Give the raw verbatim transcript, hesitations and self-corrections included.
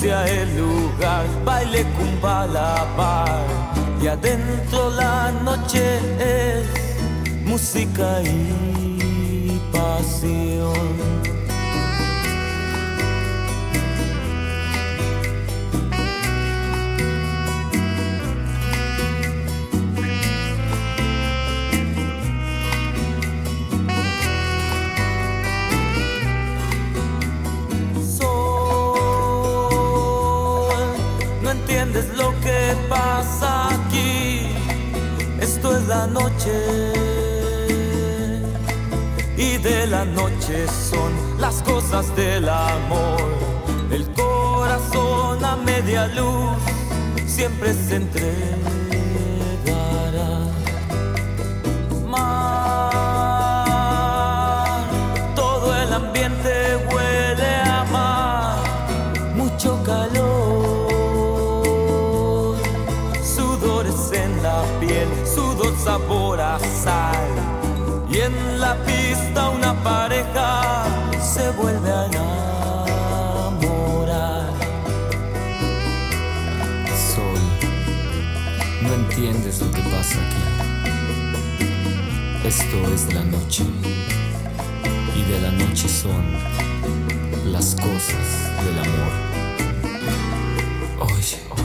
sea el lugar, baile cumba la par. Y adentro la noche es música y pasión. ¿Entiendes lo que pasa aquí? Esto es la noche y de la noche son las cosas del amor. El corazón a media luz siempre se entregará. Mar, todo el ambiente huele a mar, mucho calor. En la piel, sudor, sabor a sal. Y en la pista una pareja se vuelve a enamorar. Sol, no entiendes lo que pasa aquí. Esto es la noche y de la noche son las cosas del amor. Oye.